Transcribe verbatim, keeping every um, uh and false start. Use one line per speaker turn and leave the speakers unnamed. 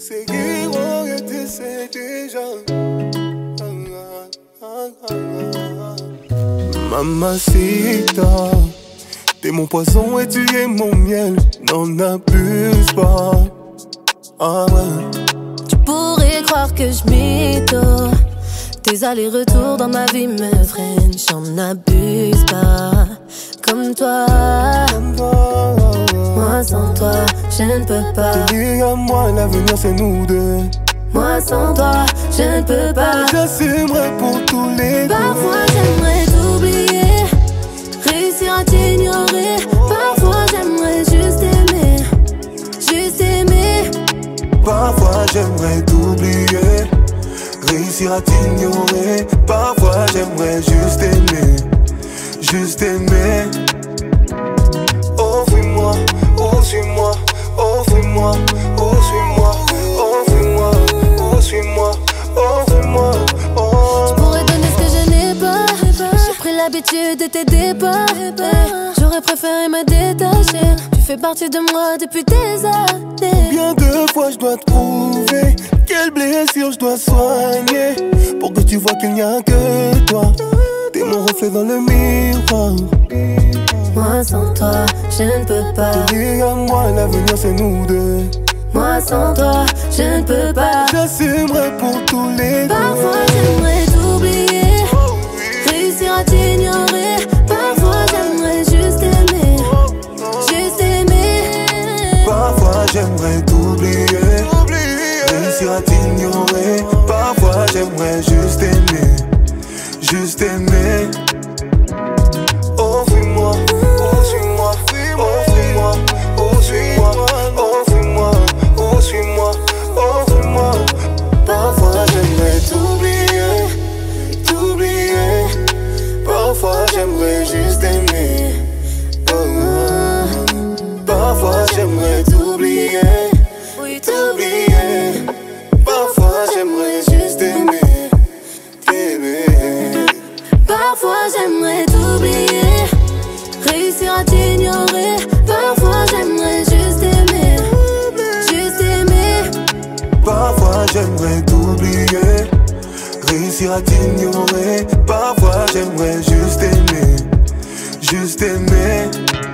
Seguirons et tu sais déjà. Mamacita, t'es mon poison et tu es mon miel. N'en abuse pas. Ah ouais.
Tu pourrais croire que je mytho. Tes allers-retours dans ma vie me freinent. J'en abuse pas. Comme toi,
Comme toi.
moi sans toi, je ne peux pas.
T'es lié à moi, l'avenir c'est nous deux.
Moi sans toi, je ne peux pas.
J'assumerai pour tous les deux.
Parfois j'aimerais t'oublier, réussir à t'ignorer. Parfois j'aimerais juste aimer, juste aimer.
Parfois j'aimerais t'oublier, réussir à t'ignorer. Parfois j'aimerais juste aimer, juste aimer. Oh fuis-moi, oh suis-moi, oh fuis-moi, oh suis-moi, oh fuis-moi, oh suis-moi, oh fuis-moi, oh.
Je pourrais donner ce que je n'ai pas. J'ai pris l'habitude de tes départs. J'aurais préféré me détacher. Tu fais partie de moi depuis des années.
Bien de fois je dois te prouver quelle blessure je dois soigner pour que tu vois qu'il n'y a que toi. T'es mon reflet dans le miroir.
Moi sans toi, je ne peux pas.
T'es lié à moi, l'avenir c'est nous deux.
Moi sans toi, je ne peux pas.
J'assumerai pour tous les deux.
Parfois j'aimerais t'oublier, réussir à t'ignorer. Parfois j'aimerais juste aimer, juste aimer.
Parfois j'aimerais t'oublier, réussir à t'ignorer. Parfois j'aimerais juste aimer, juste aimer. Oh fuis-moi, oh suis-moi, oh fuis-moi, oh suis-moi, oh fuis-moi, oh suis-moi, oh fuis-moi. Parfois j'aimerais t'oublier, t'oublier. Parfois j'aimerais juste aimer. Oh, oh. Parfois j'aimerais t'oublier, t'oublier. Parfois j'aimerais juste aimer, t'aimer.
Parfois j'aimerais t'oublier, réussir à t'ignorer. Parfois j'aimerais juste aimer, juste aimer.
Parfois j'aimerais t'oublier, réussir à t'ignorer. Parfois j'aimerais juste aimer, juste aimer.